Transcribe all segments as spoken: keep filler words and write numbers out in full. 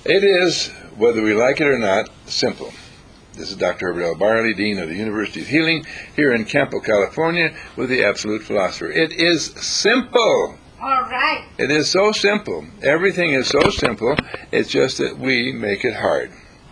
It is, whether we like it or not, simple. This is Doctor Herbert L. Barley, Dean of the University of Healing, here in Campo, California, with the Absolute Philosopher. It is simple. All right. It is so simple. Everything is so simple. It's just that we make it hard.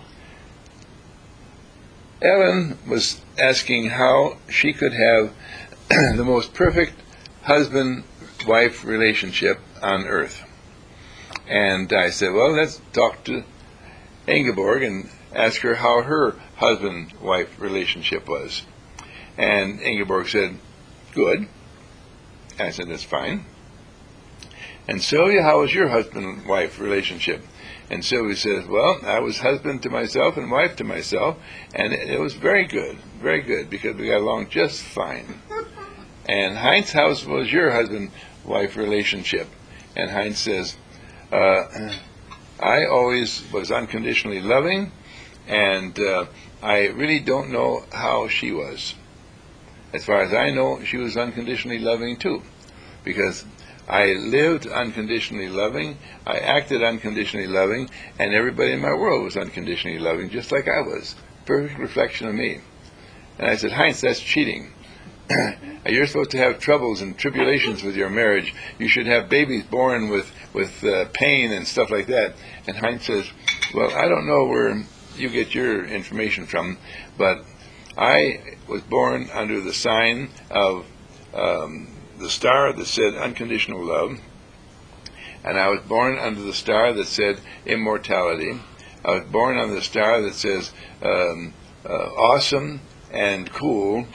Ellen was asking how she could have the most perfect husband-wife relationship on earth. And I said, well, let's talk to Ingeborg and ask her how her husband-wife relationship was. And Ingeborg said, good. I said, that's fine. And Sylvia, how was your husband-wife relationship? And Sylvia said, well, I was husband to myself and wife to myself, and it, it was very good, very good, because we got along just fine. And Heinz, how was your husband-wife relationship? And Heinz says, uh, I always was unconditionally loving, and uh, I really don't know how she was. As far as I know, she was unconditionally loving too, because I lived unconditionally loving, I acted unconditionally loving, and everybody in my world was unconditionally loving, just like I was. Perfect reflection of me. And I said, Heinz, that's cheating. You're supposed to have troubles and tribulations with your marriage. You should have babies born with, with uh, pain and stuff like that. And Heinz says, well, I don't know where you get your information from, but I was born under the sign of um, the star that said unconditional love, and I was born under the star that said immortality. I was born under the star that says um, uh, awesome and cool.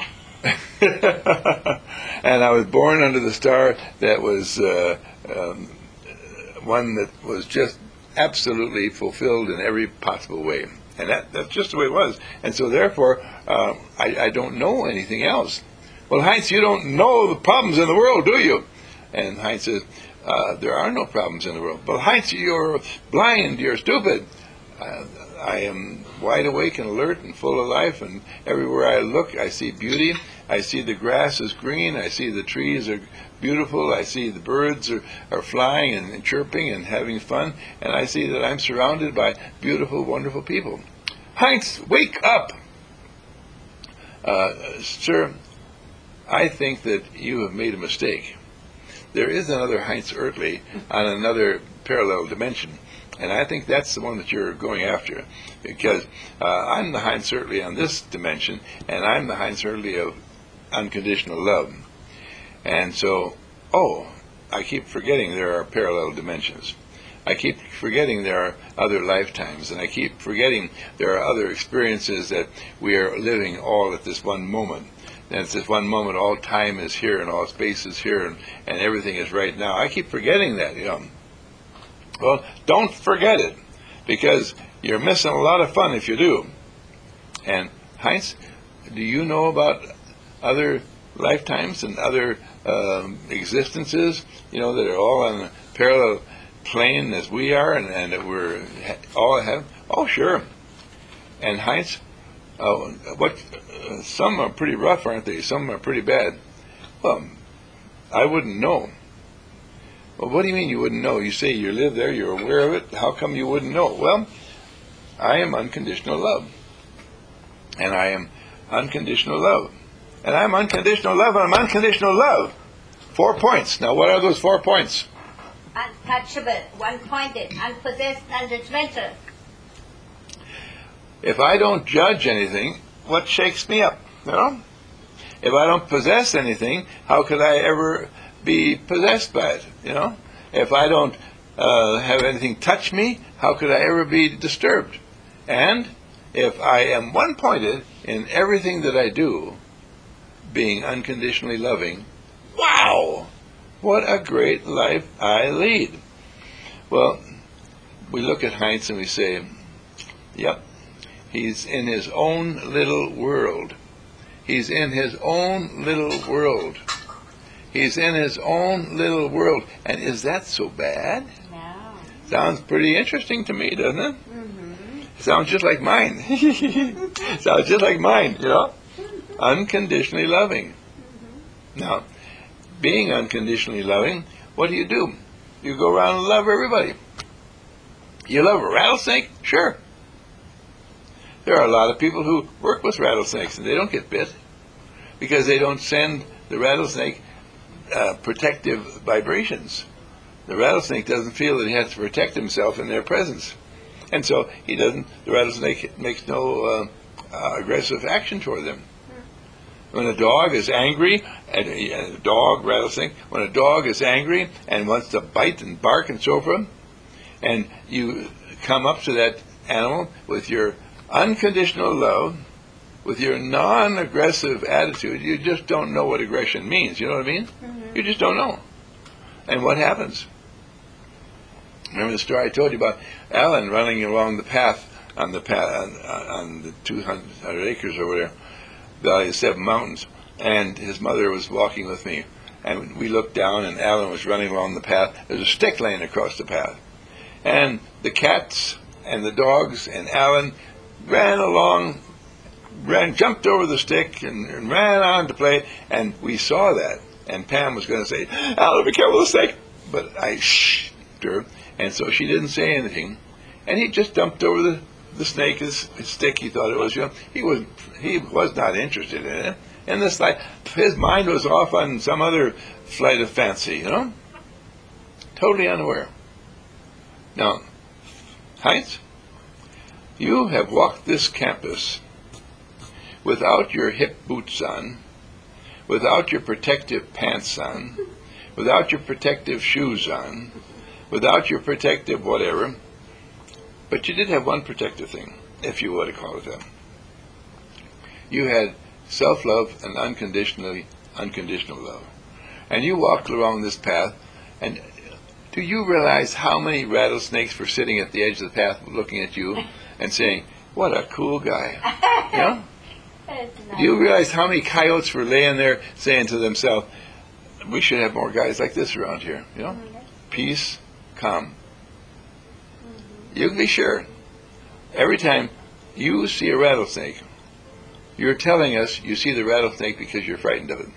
And I was born under the star that was uh, um, one that was just absolutely fulfilled in every possible way. And that, that's just the way it was. And so therefore, uh, I, I don't know anything else. Well, Heinz, you don't know the problems in the world, do you? And Heinz says, uh, there are no problems in the world. But Heinz, you're blind, you're stupid. Uh, I am wide awake and alert and full of life, and everywhere I look, I see beauty. I see the grass is green. I see the trees are beautiful. I see the birds are, are flying and, and chirping and having fun. And I see that I'm surrounded by beautiful, wonderful people. Heinz, wake up! Uh, sir, I think that you have made a mistake. There is another Heinz Ertley on another parallel dimension. And I think that's the one that you're going after, because uh, I'm the Heinz Ertley on this dimension, and I'm the Heinz Ertley of unconditional love. And so, oh, I keep forgetting there are parallel dimensions. I keep forgetting there are other lifetimes, and I keep forgetting there are other experiences that we are living all at this one moment. And it's this one moment, all time is here, and all space is here, and, and everything is right now. I keep forgetting that, you know. Well, don't forget it, because you're missing a lot of fun if you do. And Heinz, do you know about other lifetimes and other um, existences, you know, that are all on a parallel plane as we are, and, and that we're all have? Oh, sure. And Heinz, uh, what? Uh, some are pretty rough, aren't they? Some are pretty bad. Well, I wouldn't know. Well, what do you mean you wouldn't know? You say you live there, you're aware of it. How come you wouldn't know? Well, I am unconditional love. And I am unconditional love. And I'm unconditional love, and I'm unconditional love. Four points. Now, what are those four points? Untouchable, one-pointed, unpossessed, non-judgmental. If I don't judge anything, what shakes me up? You know? If I don't possess anything, how could I ever be possessed by it? You know? If I don't uh, have anything touch me, how could I ever be disturbed? And if I am one-pointed in everything that I do, being unconditionally loving, wow, what a great life I lead. Well, we look at Heinz and we say, yep, he's in his own little world. He's in his own little world. He's in his own little world. And is that so bad? No. Sounds pretty interesting to me, doesn't it? Mm-hmm. Sounds just like mine. Sounds just like mine, you know? Unconditionally loving. Mm-hmm. Now, being unconditionally loving, what do you do? You go around and love everybody. You love a rattlesnake? Sure. There are a lot of people who work with rattlesnakes and they don't get bit because they don't send the rattlesnake uh, protective vibrations. The rattlesnake doesn't feel that he has to protect himself in their presence. And so he doesn't, the rattlesnake makes no uh, uh, aggressive action toward them. When a dog is angry, and a, a dog, rattlesnake, when a dog is angry and wants to bite and bark and so forth, and you come up to that animal with your unconditional love, with your non-aggressive attitude, you just don't know what aggression means. You know what I mean? Mm-hmm. You just don't know. And what happens? Remember the story I told you about Alan running along the path on the path on, on the two hundred acres over there, Valley of Seven Mountains, and his mother was walking with me, and we looked down, and Alan was running along the path. There's a stick laying across the path, and the cats and the dogs and Alan ran along, ran, jumped over the stick, and, and ran on to play, and we saw that. And Pam was going to say, "Alan, be careful of the snake," but I shh her, and so she didn't say anything. And he just dumped over the, the snake, his, his stick. He thought it was, you know, he was he was not interested in it. And this like his mind was off on some other flight of fancy, you know, totally unaware. Now, Heinz, you have walked this campus without your hip boots on, without your protective pants on, without your protective shoes on, without your protective whatever, but you did have one protective thing, if you want to call it that. You had self-love and unconditionally unconditional love. And you walked along this path, and do you realize how many rattlesnakes were sitting at the edge of the path looking at you and saying, "What a cool guy." You know? Nice. Do you realize how many coyotes were laying there saying to themselves, "We should have more guys like this around here." You know? Mm-hmm. Peace, calm. Mm-hmm. You can be sure. Every time you see a rattlesnake, you're telling us you see the rattlesnake because you're frightened of it.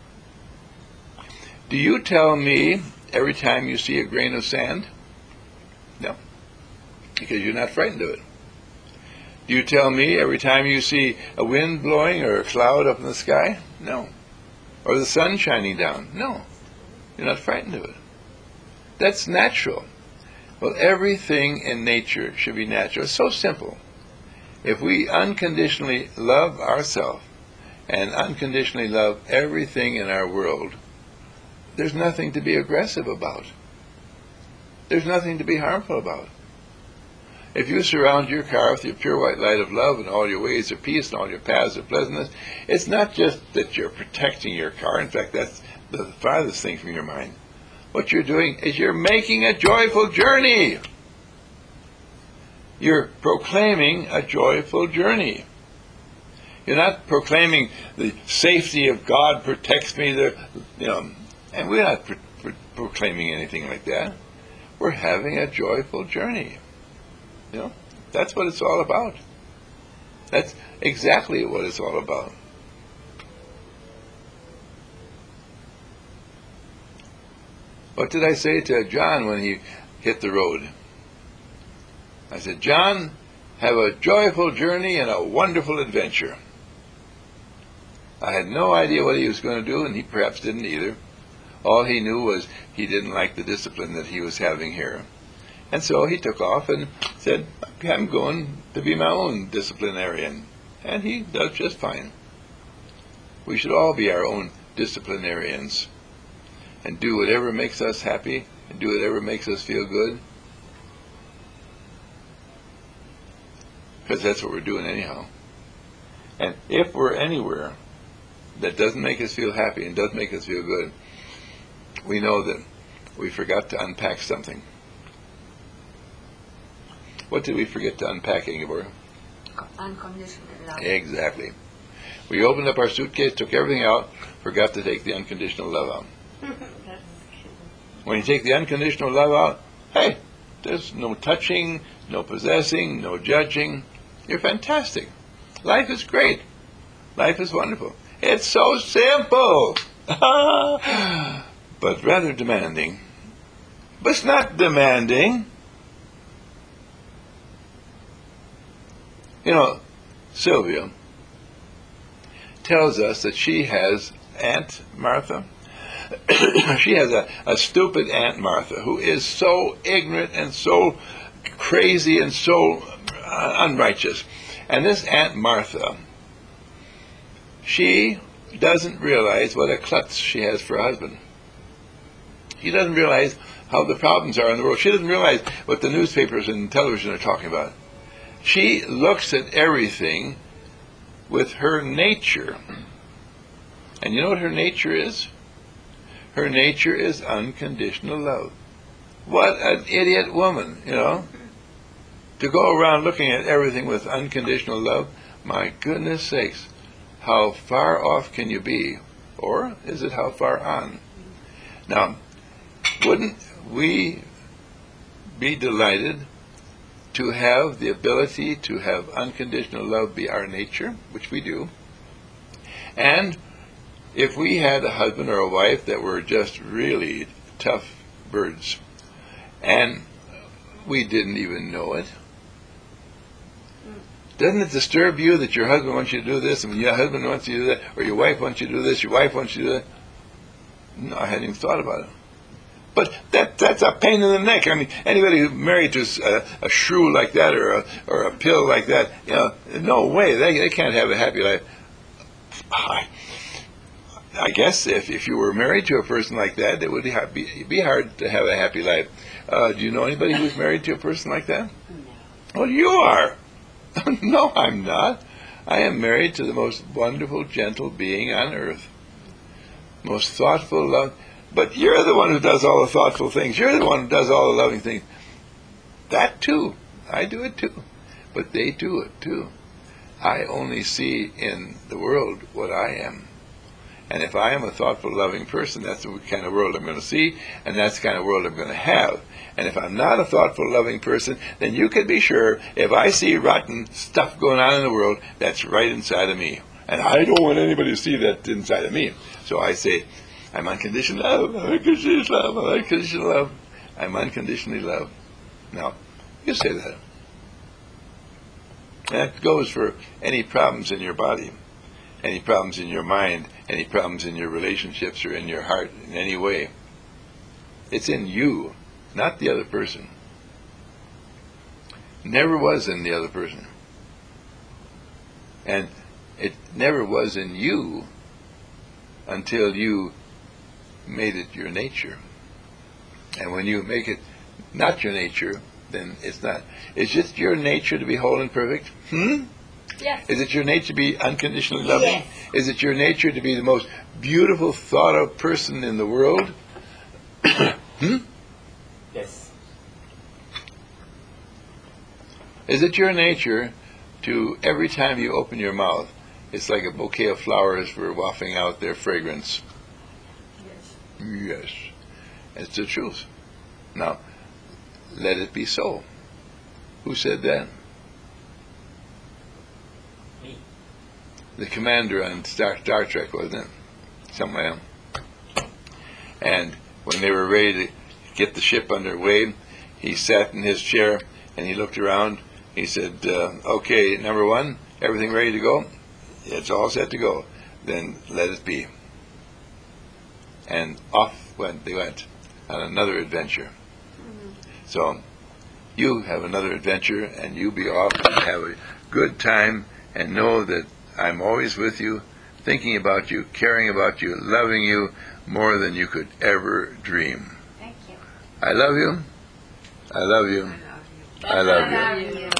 Do you tell me every time you see a grain of sand? No, because you're not frightened of it. Do you tell me every time you see a wind blowing or a cloud up in the sky? No. Or the sun shining down? No. You're not frightened of it. That's natural. Well, everything in nature should be natural. It's so simple. If we unconditionally love ourselves and unconditionally love everything in our world, there's nothing to be aggressive about. There's nothing to be harmful about. If you surround your car with your pure white light of love and all your ways of peace and all your paths of pleasantness, it's not just that you're protecting your car. In fact, that's the farthest thing from your mind. What you're doing is you're making a joyful journey. You're proclaiming a joyful journey. You're not proclaiming the safety of God protects me, the, you know, and we're not pro- pro- proclaiming anything like that. We're having a joyful journey. You know, that's what it's all about. That's exactly what it's all about. What did I say to John when he hit the road? I said, "John, have a joyful journey and a wonderful adventure." I had no idea what he was going to do, and he perhaps didn't either. All he knew was he didn't like the discipline that he was having here. And so he took off and said, "I'm going to be my own disciplinarian." And he does just fine. We should all be our own disciplinarians and do whatever makes us happy and do whatever makes us feel good. Because that's what we're doing anyhow. And if we're anywhere that doesn't make us feel happy and doesn't make us feel good, we know that we forgot to unpack something. What did we forget to unpack, Ingeborg? Unconditional love. Exactly. We opened up our suitcase, took everything out, forgot to take the unconditional love out. When you take the unconditional love out, hey, there's no touching, no possessing, no judging. You're fantastic. Life is great. Life is wonderful. It's so simple, but rather demanding. But it's not demanding. You know, Sylvia tells us that she has Aunt Martha. She has a, a stupid Aunt Martha who is so ignorant and so crazy and so uh, unrighteous. And this Aunt Martha, she doesn't realize what a klutz she has for a husband. She doesn't realize how the problems are in the world. She doesn't realize what the newspapers and television are talking about. She looks at everything with her nature. And you know what her nature is? Her nature is unconditional love. What an idiot woman, you know. To go around looking at everything with unconditional love, my goodness sakes, how far off can you be? Or is it how far on? Now, wouldn't we be delighted to have the ability to have unconditional love be our nature, which we do, and if we had a husband or a wife that were just really tough birds, and we didn't even know it, doesn't it disturb you that your husband wants you to do this, and your husband wants you to do that, or your wife wants you to do this, your wife wants you to do that? No, I hadn't even thought about it. But that that's a pain in the neck. I mean, anybody who's married to a, a shrew like that, or a, or a pill like that, you know, no way, they, they can't have a happy life. I, I guess if, if you were married to a person like that, it would be, be hard to have a happy life. Uh, do you know anybody who's married to a person like that? No. Well, you are. No, I'm not. I am married to the most wonderful, gentle being on earth. Most thoughtful, love. But you're the one who does all the thoughtful things. You're the one who does all the loving things. That too. I do it too. But they do it too. I only see in the world what I am. And if I am a thoughtful, loving person, that's the kind of world I'm going to see, and that's the kind of world I'm going to have. And if I'm not a thoughtful, loving person, then you can be sure if I see rotten stuff going on in the world, that's right inside of me. And I don't want anybody to see that inside of me. So I say, I'm unconditional love, I'm unconditional love, I'm unconditional love, I'm unconditionally loved. Now, you say that. That goes for any problems in your body, any problems in your mind, any problems in your relationships or in your heart in any way. It's in you, not the other person. Never was in the other person. And it never was in you until you made it your nature. And when you make it not your nature, then it's not. Is just your nature to be whole and perfect? Hmm? Yes. Is it your nature to be unconditionally loving? Yes. Is it your nature to be the most beautiful, thought-of person in the world? Hmm? Yes. Is it your nature to, every time you open your mouth, it's like a bouquet of flowers were wafting out their fragrance? Yes. Yes. It's the truth. Now, let it be so. Who said that? Me. The commander on Star, Star Trek, wasn't it? Somewhere. And when they were ready to get the ship underway, he sat in his chair and he looked around. He said, uh, okay, number one, everything ready to go? It's all set to go. Then let it be. And off went they went on another adventure. Mm-hmm. So you have another adventure, and you be off and have a good time, and know that I'm always with you, thinking about you, caring about you, loving you more than you could ever dream. Thank you. I love you. I love you. I love you. I love you.